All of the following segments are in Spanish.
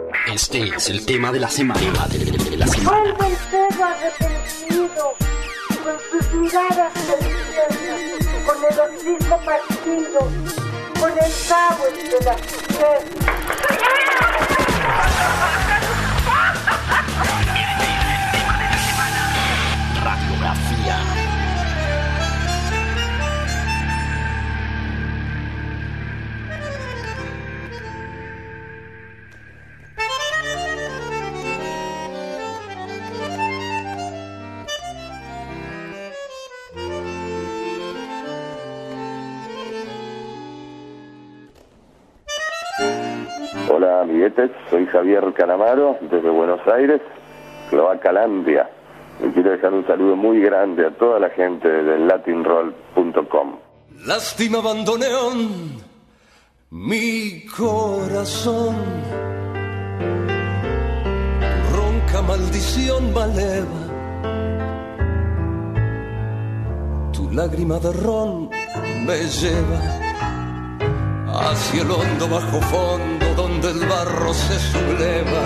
Este es el tema de la semana. Vuelve el perro arrepentido, con sus miradas deliciosas, con el hocico partido, con el cabo entre las piernas. Radiografía. Hola amiguetes, soy Javier Calamaro desde Buenos Aires, Cloacalandia. Y quiero dejar un saludo muy grande a toda la gente del latinroll.com. Lástima bandoneón, mi corazón, tu ronca maldición maleva, tu lágrima de ron me lleva hacia el hondo bajo fondo donde el barro se subleva.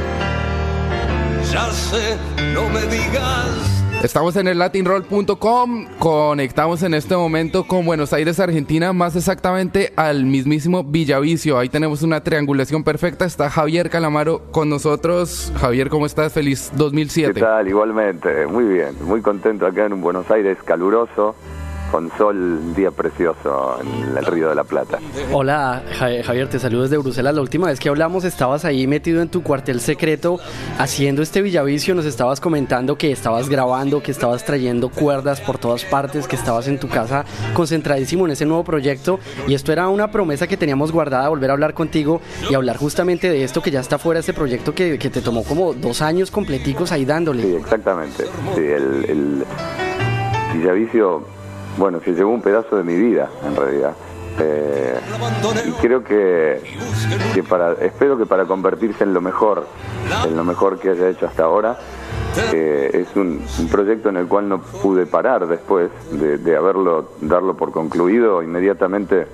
Ya sé, no me digas. Estamos en el latinroll.com, conectamos en este momento con Buenos Aires, Argentina, más exactamente al mismísimo Villavicio. Ahí tenemos una triangulación perfecta, está Javier Calamaro con nosotros. Javier, ¿cómo estás? Feliz 2007. ¿Qué tal? Igualmente, muy bien, muy contento acá en un Buenos Aires caluroso, con sol, un día precioso en el Río de la Plata. Hola Javier, te saludo desde Bruselas. La última vez que hablamos estabas ahí metido en tu cuartel secreto haciendo este Villavicio. Nos estabas comentando que estabas grabando, que estabas trayendo cuerdas por todas partes, que estabas en tu casa concentradísimo en ese nuevo proyecto, y esto era una promesa que teníamos guardada, volver a hablar contigo y hablar justamente de esto que ya está fuera, este proyecto que te tomó como 2 años completicos ahí dándole. Sí, exactamente. Sí, el Villavicio, bueno, se llevó un pedazo de mi vida, en realidad. Y creo que espero que para convertirse en lo mejor que haya hecho hasta ahora, es un proyecto en el cual no pude parar después de darlo por concluido. Inmediatamente,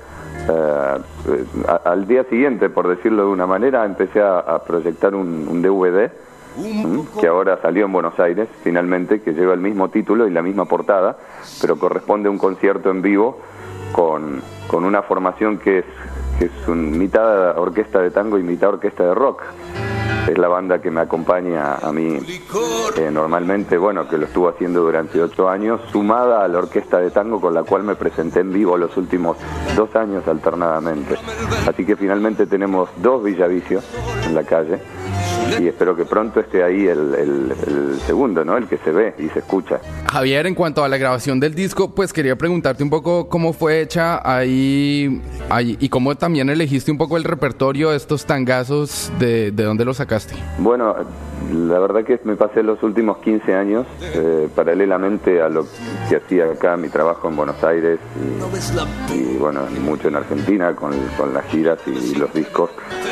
al día siguiente, por decirlo de una manera, empecé a proyectar un DVD, que ahora salió en Buenos Aires, finalmente, que lleva el mismo título y la misma portada, pero corresponde a un concierto en vivo con una formación que es mitad orquesta de tango y mitad orquesta de rock. Es la banda que me acompaña a mí normalmente, bueno, que lo estuvo haciendo durante 8 años, sumada a la orquesta de tango con la cual me presenté en vivo los últimos 2 años alternadamente. Así que finalmente tenemos 2 Villavicios en la calle, y espero que pronto esté ahí el segundo, ¿no? El que se ve y se escucha. Javier, en cuanto a la grabación del disco, pues quería preguntarte un poco cómo fue hecha ahí y cómo también elegiste un poco el repertorio de estos tangazos, de dónde los sacaste. Bueno, la verdad que me pasé los últimos 15 años paralelamente a lo que hacía acá, mi trabajo en Buenos Aires y bueno, mucho en Argentina con las giras y los discos,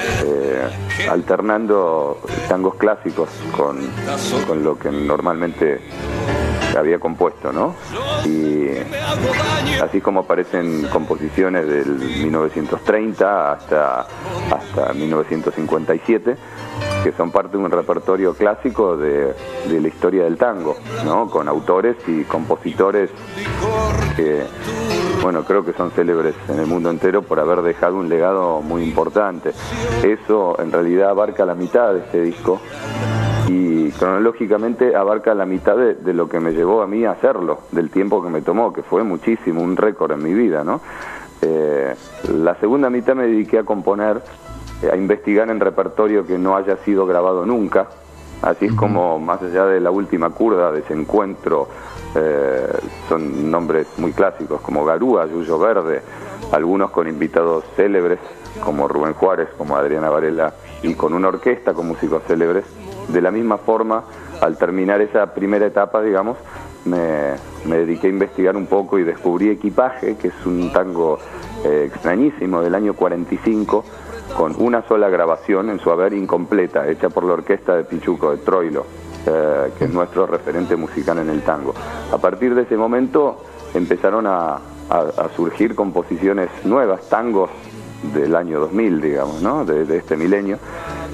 alternando tangos clásicos con lo que normalmente había compuesto, ¿no? Y así como aparecen composiciones del 1930 hasta 1957, que son parte de un repertorio clásico de la historia del tango, ¿no? Con autores y compositores que, bueno, creo que son célebres en el mundo entero por haber dejado un legado muy importante. Eso en realidad abarca la mitad de este disco y cronológicamente abarca la mitad de lo que me llevó a mí a hacerlo, del tiempo que me tomó, que fue muchísimo, un récord en mi vida, ¿no? La segunda mitad me dediqué a componer, a investigar en repertorio que no haya sido grabado nunca. Así es como, más allá de La Última Curda, Desencuentro, son nombres muy clásicos como Garúa, Yuyo Verde, algunos con invitados célebres como Rubén Juárez, como Adriana Varela, y con una orquesta con músicos célebres. De la misma forma, al terminar esa primera etapa, digamos, me dediqué a investigar un poco y descubrí Equipaje, que es un tango extrañísimo del año 45, con una sola grabación en su haber incompleta, hecha por la orquesta de Pichuco de Troilo, que es nuestro referente musical en el tango. A partir de ese momento empezaron a surgir composiciones nuevas, tangos del año 2000, digamos, ¿no? De este milenio,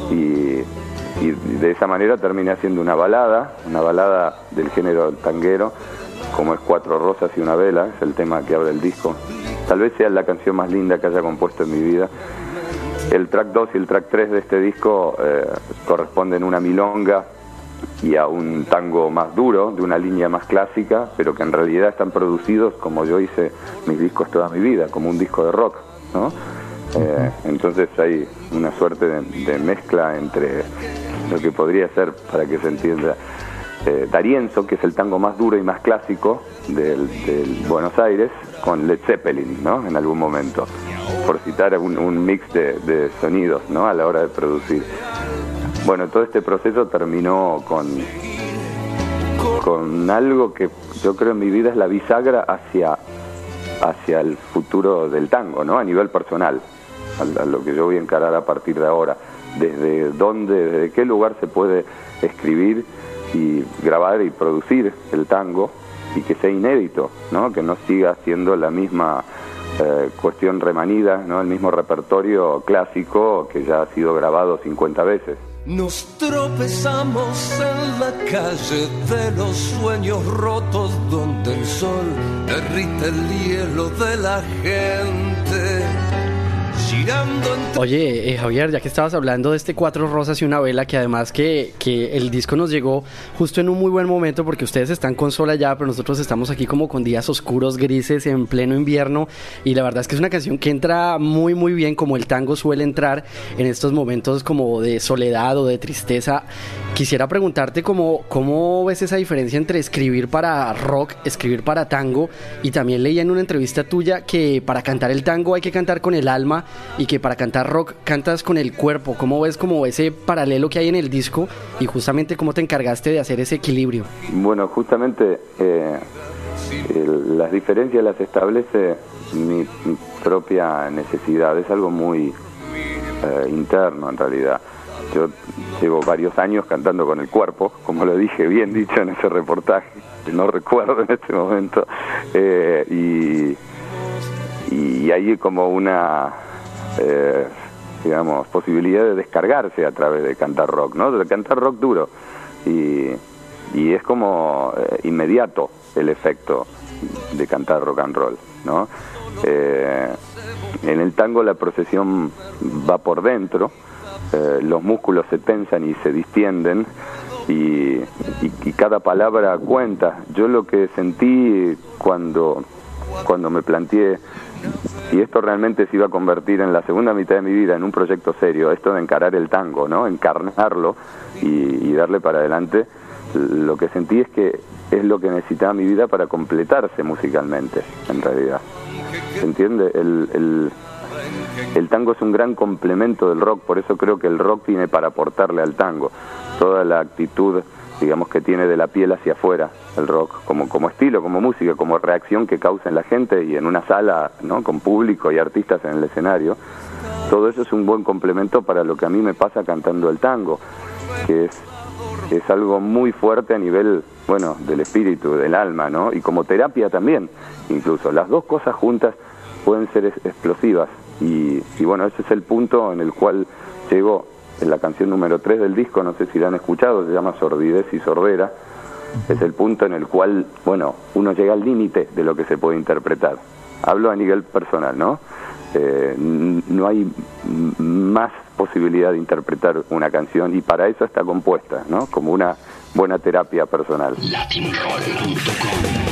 y de esa manera terminé haciendo una balada del género tanguero, como es Cuatro Rosas y una Vela, es el tema que abre el disco. Tal vez sea la canción más linda que haya compuesto en mi vida. El track 2 y el track 3 de este disco corresponden a una milonga y a un tango más duro, de una línea más clásica, pero que en realidad están producidos como yo hice mis discos toda mi vida, como un disco de rock, ¿no? Entonces hay una suerte de mezcla entre lo que podría ser, para que se entienda, D'Arienzo, que es el tango más duro y más clásico del Buenos Aires, con Led Zeppelin, ¿no? En algún momento, por citar un mix de sonidos, ¿no? A la hora de producir. Bueno, todo este proceso terminó con algo que yo creo en mi vida es la bisagra hacia el futuro del tango, ¿no? A nivel personal, a lo que yo voy a encarar a partir de ahora. Desde qué lugar se puede escribir y grabar y producir el tango, y que sea inédito, ¿no? Que no siga siendo la misma cuestión remanida, ¿no? El mismo repertorio clásico que ya ha sido grabado 50 veces. Nos tropezamos en la calle de los sueños rotos, donde el sol derrite el hielo de la gente. Oye, Javier, ya que estabas hablando de este Cuatro Rosas y una Vela, que además que el disco nos llegó justo en un muy buen momento, porque ustedes están con sol allá, pero nosotros estamos aquí como con días oscuros, grises, en pleno invierno, y la verdad es que es una canción que entra muy muy bien, como el tango suele entrar en estos momentos como de soledad o de tristeza. Quisiera preguntarte cómo ves esa diferencia entre escribir para rock, escribir para tango, y también leía en una entrevista tuya que para cantar el tango hay que cantar con el alma, y que para cantar rock cantas con el cuerpo. ¿Cómo ves como ese paralelo que hay en el disco y justamente cómo te encargaste de hacer ese equilibrio? Bueno, justamente las diferencias las establece mi propia necesidad, es algo muy interno en realidad. Yo llevo varios años cantando con el cuerpo, como lo dije bien dicho en ese reportaje, que no recuerdo en este momento, y hay como una digamos, posibilidad de descargarse a través de cantar rock, ¿no? De cantar rock duro, y es como inmediato el efecto de cantar rock and roll, ¿no? En el tango la procesión va por dentro, los músculos se tensan y se distienden, y cada palabra cuenta. Yo lo que sentí cuando me planteé si esto realmente se iba a convertir en la segunda mitad de mi vida en un proyecto serio, esto de encarar el tango, ¿no? Encarnarlo y darle para adelante, lo que sentí es que es lo que necesitaba mi vida para completarse musicalmente, en realidad. ¿Se entiende? El tango es un gran complemento del rock, por eso creo que el rock tiene para aportarle al tango toda la actitud, digamos, que tiene de la piel hacia afuera el rock, como estilo, como música, como reacción que causa en la gente y en una sala, ¿no? Con público y artistas en el escenario. Todo eso es un buen complemento para lo que a mí me pasa cantando el tango, que es algo muy fuerte a nivel, bueno, del espíritu, del alma, ¿no? Y como terapia también, incluso. Las dos cosas juntas pueden ser explosivas, y bueno, ese es el punto en el cual llego en la canción número 3 del disco, no sé si la han escuchado, se llama Sordidez y Sordera. Es el punto en el cual, bueno, uno llega al límite de lo que se puede interpretar. Hablo a nivel personal, ¿no? No hay más posibilidad de interpretar una canción, y para eso está compuesta, ¿no? Como una buena terapia personal. Latinroll.com.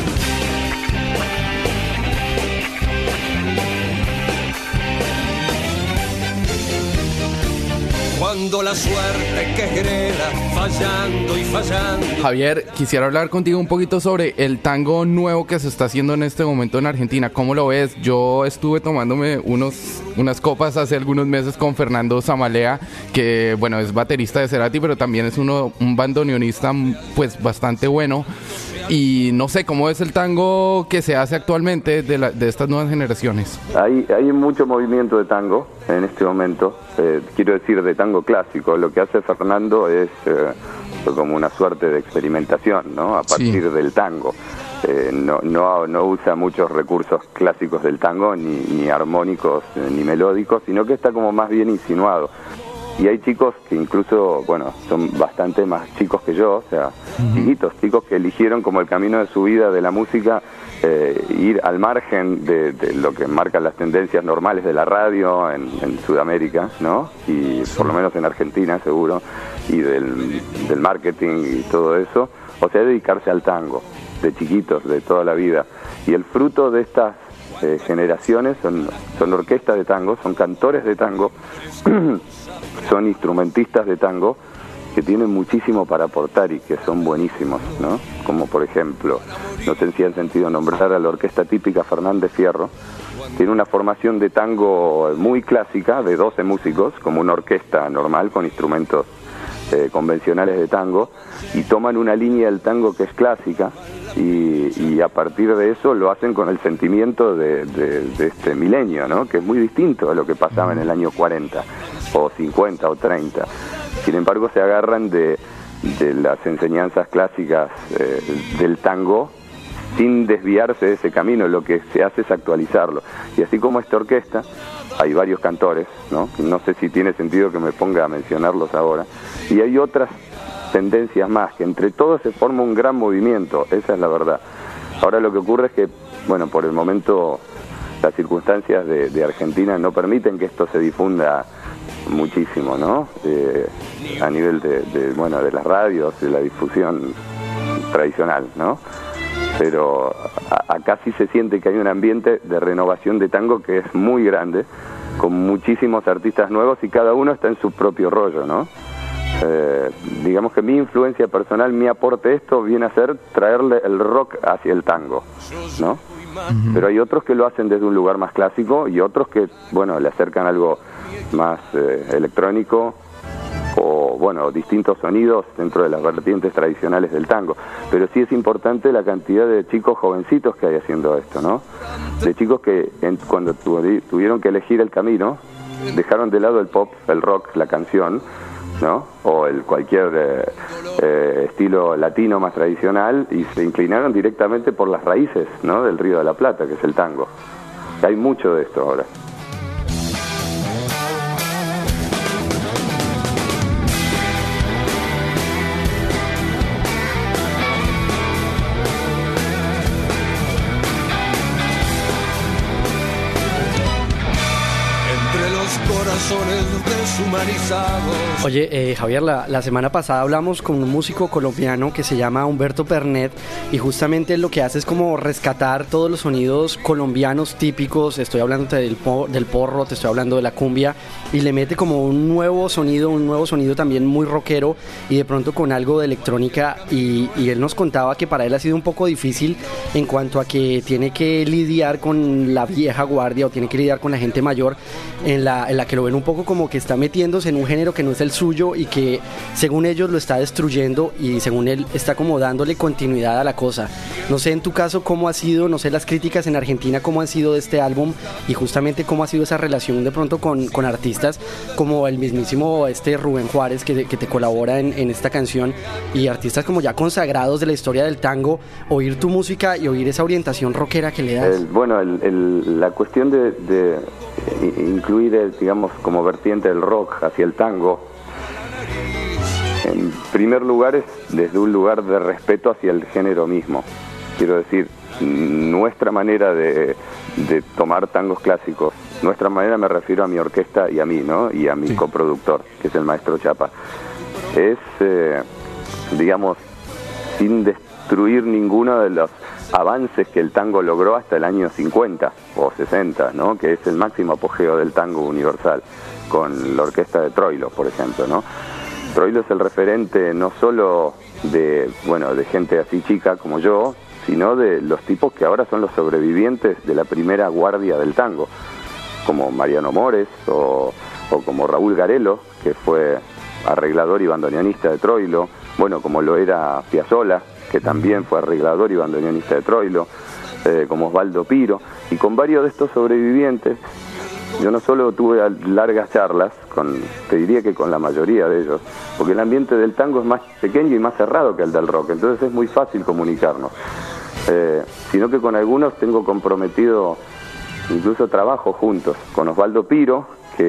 Cuando la suerte quegrera, fallando y fallando. Javier, quisiera hablar contigo un poquito sobre el tango nuevo que se está haciendo en este momento en Argentina. ¿Cómo lo ves? Yo estuve tomándome unas copas hace algunos meses con Fernando Zamalea, que bueno, es baterista de Cerati, pero también es un bandoneonista pues bastante bueno. Y no sé, ¿cómo es el tango que se hace actualmente de estas nuevas generaciones? Hay mucho movimiento de tango en este momento, quiero decir de tango clásico. Lo que hace Fernando es como una suerte de experimentación, ¿no? A partir del tango. No usa muchos recursos clásicos del tango, ni armónicos, ni melódicos, sino que está como más bien insinuado. Y hay chicos que incluso, bueno, son bastante más chicos que yo, o sea, chiquitos, chicos que eligieron como el camino de su vida de la música, ir al margen de lo que marcan las tendencias normales de la radio en Sudamérica, ¿no? Y por lo menos en Argentina, seguro, y del marketing y todo eso, o sea, dedicarse al tango, de chiquitos, de toda la vida. Y el fruto de estas generaciones son orquestas de tango, son cantores de tango, son instrumentistas de tango que tienen muchísimo para aportar y que son buenísimos, ¿no? Como por ejemplo, no sé si han sentido nombrar a la orquesta típica Fernández Fierro. Tiene una formación de tango muy clásica, de 12 músicos, como una orquesta normal con instrumentos convencionales de tango, y toman una línea del tango que es clásica y a partir de eso lo hacen con el sentimiento de este milenio, ¿no? Que es muy distinto a lo que pasaba en el año 40 o 50 o 30. Sin embargo, se agarran de las enseñanzas clásicas del tango sin desviarse de ese camino. Lo que se hace es actualizarlo. Y así como esta orquesta, hay varios cantores, ¿no? No sé si tiene sentido que me ponga a mencionarlos ahora. Y hay otras tendencias más, que entre todos se forma un gran movimiento, esa es la verdad. Ahora lo que ocurre es que, bueno, por el momento las circunstancias de Argentina no permiten que esto se difunda muchísimo, ¿no? A nivel de las radios, de la difusión tradicional, ¿no? Pero acá sí se siente que hay un ambiente de renovación de tango que es muy grande, con muchísimos artistas nuevos y cada uno está en su propio rollo, ¿no? Digamos que mi influencia personal, mi aporte a esto viene a ser traerle el rock hacia el tango, ¿no? Pero hay otros que lo hacen desde un lugar más clásico y otros que, bueno, le acercan algo más electrónico o, bueno, distintos sonidos dentro de las vertientes tradicionales del tango. Pero sí es importante la cantidad de chicos jovencitos que hay haciendo esto, ¿no? De chicos que cuando tuvieron que elegir el camino, dejaron de lado el pop, el rock, la canción, ¿no? O cualquier estilo latino más tradicional y se inclinaron directamente por las raíces, ¿no? Del Río de la Plata, que es el tango. Hay mucho de esto ahora. Deshumanizados. Oye, Javier, la semana pasada hablamos con un músico colombiano que se llama Humberto Pernet y justamente lo que hace es como rescatar todos los sonidos colombianos típicos. Estoy hablando del porro, te estoy hablando de la cumbia, y le mete como un nuevo sonido también muy rockero y de pronto con algo de electrónica, y él nos contaba que para él ha sido un poco difícil en cuanto a que tiene que lidiar con la vieja guardia o tiene que lidiar con la gente mayor en la que lo ven un poco como que está metiéndose en un género que no es el suyo y que según ellos lo está destruyendo y según él está como dándole continuidad a la cosa. No sé en tu caso cómo ha sido, no sé las críticas en Argentina cómo han sido de este álbum y justamente cómo ha sido esa relación de pronto con artistas como el mismísimo Rubén Juárez que te colabora en esta canción, y artistas como ya consagrados de la historia del tango, oír tu música y oír esa orientación rockera que le das. La cuestión de incluir, digamos, como vertiente del rock hacia el tango, en primer lugar es desde un lugar de respeto hacia el género mismo. Quiero decir, nuestra manera de tomar tangos clásicos, nuestra manera, me refiero a mi orquesta y a mí, ¿no? Y a mi coproductor, que es el maestro Chapa, es, digamos, sin destruir ninguno de los avances que el tango logró hasta el año 50 o 60, ¿no? Que es el máximo apogeo del tango universal, con la orquesta de Troilo, por ejemplo, ¿no? Troilo es el referente no solo de gente así chica como yo, sino de los tipos que ahora son los sobrevivientes de la primera guardia del tango, como Mariano Mores o como Raúl Garelo, que fue arreglador y bandoneonista de Troilo, bueno, como lo era Piazzolla, que también fue arreglador y bandoneonista de Troilo, como Osvaldo Piro, y con varios de estos sobrevivientes yo no solo tuve largas charlas, te diría que con la mayoría de ellos, porque el ambiente del tango es más pequeño y más cerrado que el del rock, entonces es muy fácil comunicarnos, sino que con algunos tengo comprometido incluso trabajo juntos, con Osvaldo Piro, que es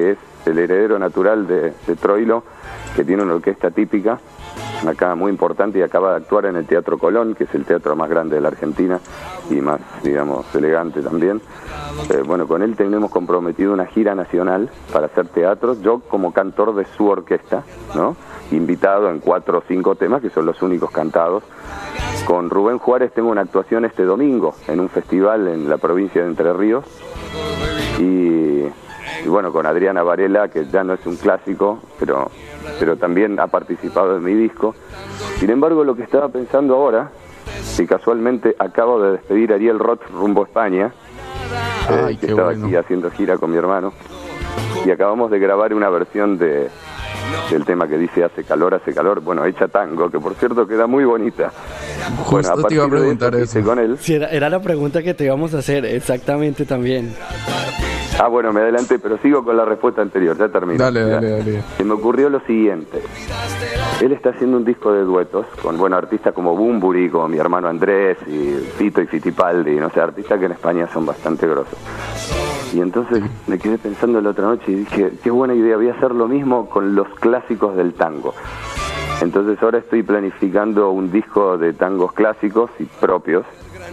el heredero natural de Troilo, que tiene una orquesta típica, acá muy importante, y acaba de actuar en el Teatro Colón, que es el teatro más grande de la Argentina y más, digamos, elegante también. Bueno, con él tenemos comprometido una gira nacional para hacer teatro, yo como cantor de su orquesta, ¿no? Invitado en 4 o 5 temas, que son los únicos cantados. Con Rubén Juárez tengo una actuación este domingo en un festival en la provincia de Entre Ríos. Y bueno, con Adriana Varela, que ya no es un clásico, pero también ha participado en mi disco. Sin embargo, lo que estaba pensando ahora, que casualmente acabo de despedir a Ariel Roth rumbo a España, que estaba aquí haciendo gira con mi hermano, y acabamos de grabar una versión del tema que dice hace calor, bueno, hecha tango, que por cierto queda muy bonita. Justo bueno, te iba a preguntar eso. Con él. Sí, era la pregunta que te íbamos a hacer, exactamente también. Bueno, me adelanté, pero sigo con la respuesta anterior, ya termino. Dale. Se me ocurrió lo siguiente. Él está haciendo un disco de duetos con, bueno, artistas como Bunbury, como mi hermano Andrés, y Fito y Fittipaldi, no sé, artistas que en España son bastante grosos. Y entonces me quedé pensando la otra noche y dije, qué buena idea, voy a hacer lo mismo con los clásicos del tango. Entonces ahora estoy planificando un disco de tangos clásicos y propios,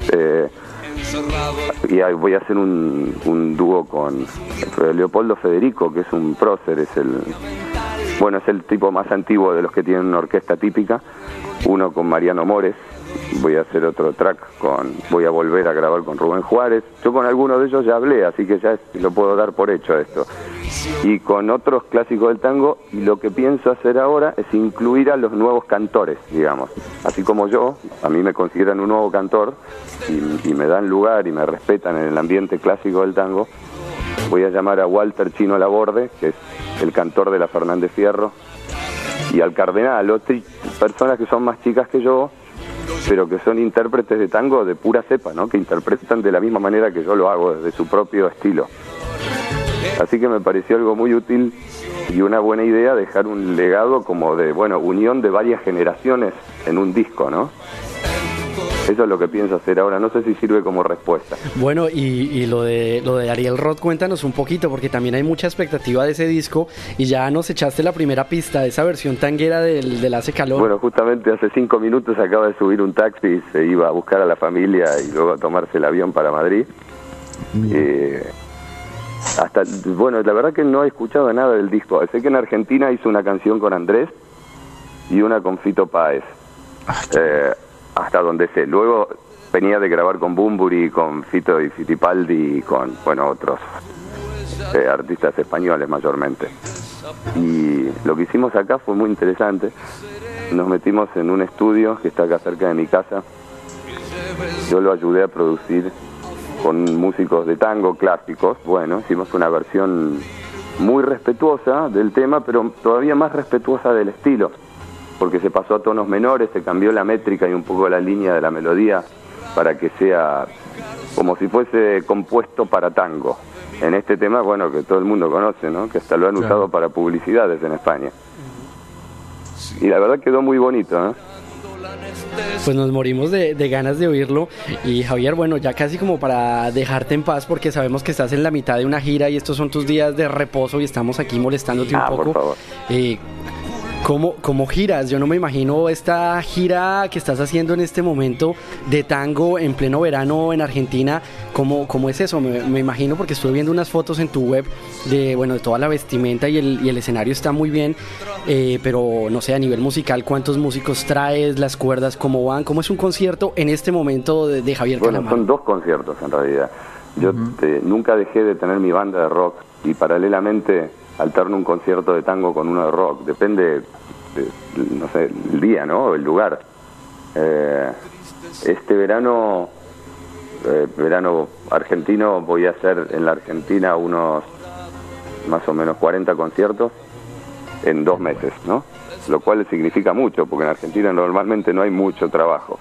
y voy a hacer un dúo con Leopoldo Federico, que es un prócer, es el tipo más antiguo de los que tienen una orquesta típica, uno con Mariano Mores. Voy a hacer otro track voy a volver a grabar con Rubén Juárez. Yo con algunos de ellos ya hablé, así que ya lo puedo dar por hecho esto. Y con otros clásicos del tango, y lo que pienso hacer ahora es incluir a los nuevos cantores, digamos. Así como yo, a mí me consideran un nuevo cantor y me dan lugar y me respetan en el ambiente clásico del tango. Voy a llamar a Walter Chino Laborde, que es el cantor de la Fernández Fierro, y al Cardenal, otras personas que son más chicas que yo, pero que son intérpretes de tango de pura cepa, ¿no? Que interpretan de la misma manera que yo lo hago, desde su propio estilo. Así que me pareció algo muy útil y una buena idea dejar un legado como de, bueno, unión de varias generaciones en un disco, ¿no? Eso es lo que pienso hacer ahora, no sé si sirve como respuesta. Bueno, y lo de Ariel Roth, cuéntanos un poquito, porque también hay mucha expectativa de ese disco, y ya nos echaste la primera pista de esa versión tanguera del Hace Calor. Bueno, justamente hace 5 minutos acaba de subir un taxi y se iba a buscar a la familia y luego a tomarse el avión para Madrid. Bueno, la verdad que no he escuchado nada del disco. Sé que en Argentina hizo una canción con Andrés y una con Fito Páez. Hasta donde sé. Luego venía de grabar con Bunbury, con Fito y Fittipaldi y con, bueno, otros artistas españoles mayormente. Y lo que hicimos acá fue muy interesante. Nos metimos en un estudio que está acá cerca de mi casa. Yo lo ayudé a producir con músicos de tango clásicos. Bueno, hicimos una versión muy respetuosa del tema, pero todavía más respetuosa del estilo, porque se pasó a tonos menores, se cambió la métrica y un poco la línea de la melodía para que sea como si fuese compuesto para tango. En este tema, bueno, que todo el mundo conoce, ¿no? Que hasta lo han usado para publicidades en España. Y la verdad quedó muy bonito, ¿no? Pues nos morimos de ganas de oírlo. Y Javier, bueno, ya casi como para dejarte en paz, porque sabemos que estás en la mitad de una gira y estos son tus días de reposo y estamos aquí molestándote un poco. Por favor. ¿Cómo giras? Yo no me imagino esta gira que estás haciendo en este momento de tango en pleno verano en Argentina. ¿Cómo es eso? Me imagino, porque estuve viendo unas fotos en tu web de toda la vestimenta y el escenario está muy bien, pero no sé, a nivel musical, ¿cuántos músicos traes? ¿Las cuerdas cómo van? ¿Cómo es un concierto en este momento de Javier Calamaro? Bueno, son 2 conciertos en realidad. Yo nunca dejé de tener mi banda de rock y paralelamente alterno un concierto de tango con uno de rock. Depende, no sé, el día, ¿no? El lugar. Este verano argentino, voy a hacer en la Argentina unos más o menos 40 conciertos en 2 meses, ¿no? Lo cual significa mucho, porque en Argentina normalmente no hay mucho trabajo.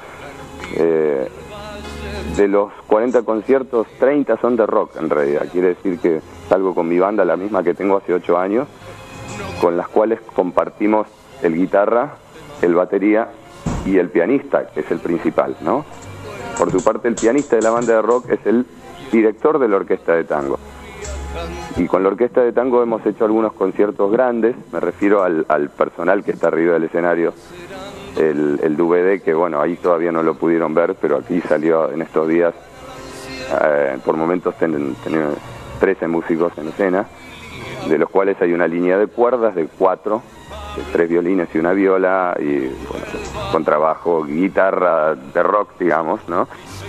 De los 40 conciertos, 30 son de rock en realidad. Quiere decir que salgo con mi banda, la misma que tengo hace 8 años, con las cuales compartimos el guitarra, el batería y el pianista, que es el principal, ¿no? Por su parte, el pianista de la banda de rock es el director de la orquesta de tango. Y con la orquesta de tango hemos hecho algunos conciertos grandes, me refiero al personal que está arriba del escenario, el DVD, que bueno, ahí todavía no lo pudieron ver, pero aquí salió en estos días. Por momentos tenemos 13 músicos en escena, de los cuales hay una línea de cuerdas de 4, de 3 violines y una viola, y bueno, contrabajo, guitarra de rock, digamos, ¿no?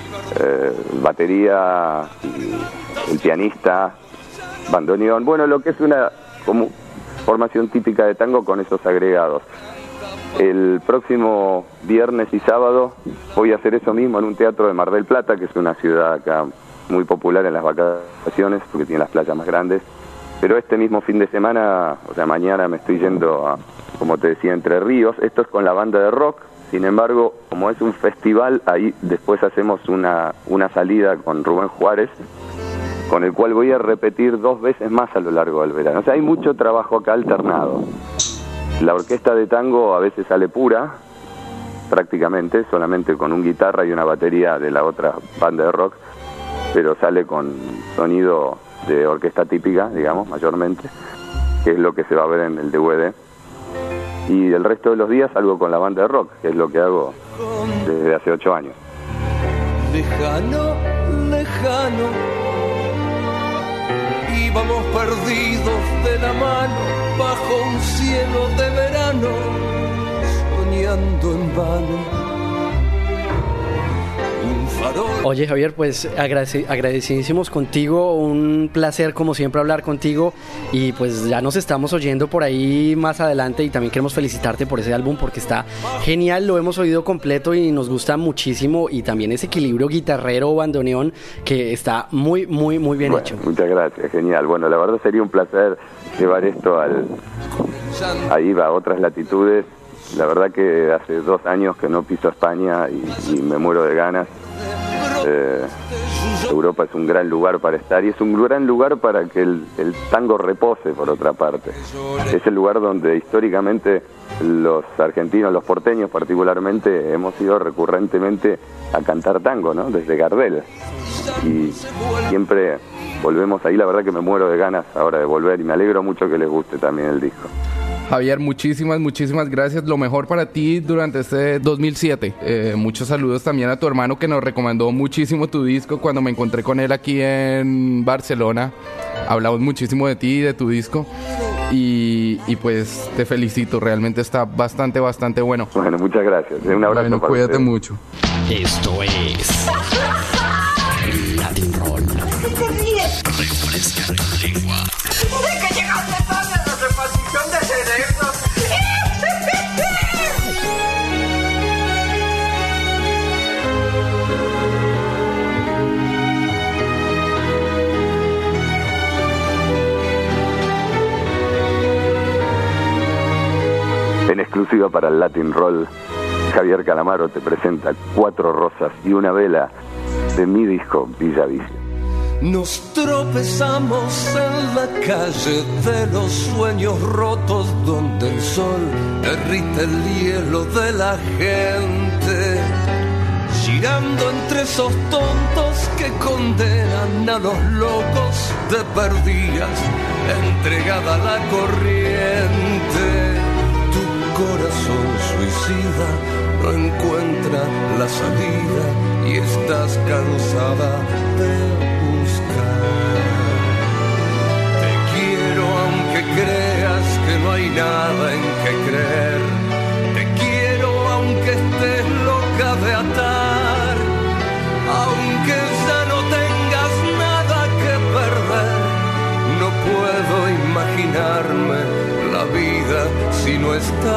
Batería, y el pianista, bandoneón, bueno, lo que es una como formación típica de tango con esos agregados. El próximo viernes y sábado voy a hacer eso mismo en un teatro de Mar del Plata, que es una ciudad acá muy popular en las vacaciones, porque tiene las playas más grandes. Pero este mismo fin de semana, o sea, mañana me estoy yendo a, como te decía, Entre Ríos. Esto es con la banda de rock. Sin embargo, como es un festival, ahí después hacemos una salida con Rubén Juárez, con el cual voy a repetir 2 veces más a lo largo del verano. O sea, hay mucho trabajo acá alternado. La orquesta de tango a veces sale pura, prácticamente, solamente con un guitarra y una batería de la otra banda de rock, pero sale con sonido de orquesta típica, digamos, mayormente, que es lo que se va a ver en el DVD. Y el resto de los días salgo con la banda de rock, que es lo que hago desde hace 8 años. Lejano, lejano, íbamos perdidos de la mano bajo un cielo de verano, soñando en vano. Oye, Javier, pues agradecidísimos contigo, un placer como siempre hablar contigo, y pues ya nos estamos oyendo por ahí más adelante, y también queremos felicitarte por ese álbum porque está genial, lo hemos oído completo y nos gusta muchísimo, y también ese equilibrio guitarrero bandoneón que está muy bien hecho. Muchas gracias, genial. Bueno, la verdad sería un placer llevar esto ahí va a otras latitudes. La verdad que hace 2 años que no piso España y me muero de ganas. Europa es un gran lugar para estar, y es un gran lugar para que el tango repose, por otra parte. Es el lugar donde históricamente los argentinos, los porteños particularmente, hemos ido recurrentemente a cantar tango, ¿no? Desde Gardel. Y siempre volvemos ahí. La verdad que me muero de ganas ahora de volver, y me alegro mucho que les guste también el disco. Javier, muchísimas gracias. Lo mejor para ti durante este 2007. Muchos saludos también a tu hermano, que nos recomendó muchísimo tu disco cuando me encontré con él aquí en Barcelona. Hablamos muchísimo de ti y de tu disco. Y pues te felicito, realmente está bastante bueno. Bueno, muchas gracias. Un abrazo. Bueno, cuídate mucho. Esto es Latin Roll. Refresca tu lengua. ¿De qué llegaste tarde a la repartición de cerebros? En exclusiva para el Latin Roll, Javier Calamaro te presenta 4 rosas y una vela de mi disco Villavicio. Nos tropezamos en la calle de los sueños rotos, donde el sol derrite el hielo de la gente, girando entre esos tontos que condenan a los locos de perdidas, entregada a la corriente. Tu corazón suicida no encuentra la salida y estás cansada de creas que no hay nada en que creer. Te quiero aunque estés loca de atar, aunque ya no tengas nada que perder. No puedo imaginarme la vida si no estás.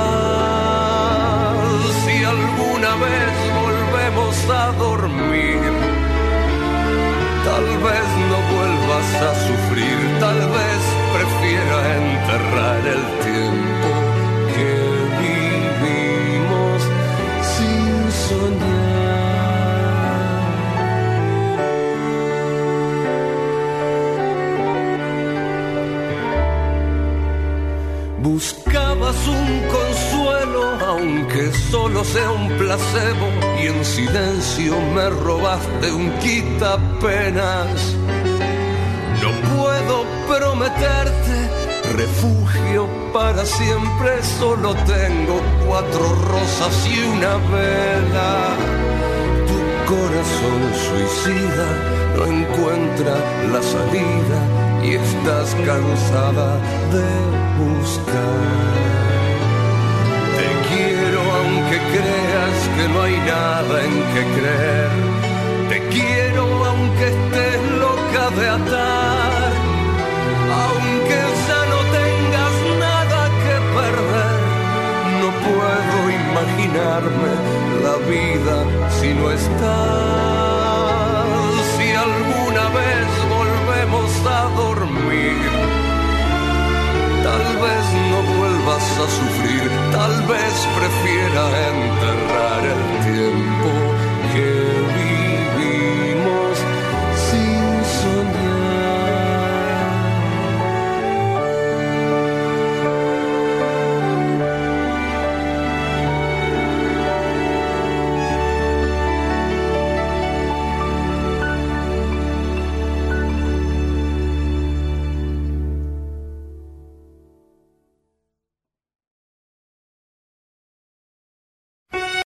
Si alguna vez volvemos a dormir, tal vez no vuelvas a sufrir, tal vez prefiera enterrar el tiempo que vivimos sin soñar. Buscabas un consuelo, aunque solo sea un placebo, y en silencio me robaste un quitapenas. No puedo prometerte refugio para siempre, solo tengo 4 rosas y una vela. Tu corazón suicida no encuentra la salida y estás cansada de buscar. Te quiero aunque creas que no hay nada en que creer. Te quiero aunque estés loca de atar, aunque ya no tengas nada que perder. No puedo imaginarme la vida si no estás. Si alguna vez volvemos a dormir, tal vez no vuelvas a sufrir, tal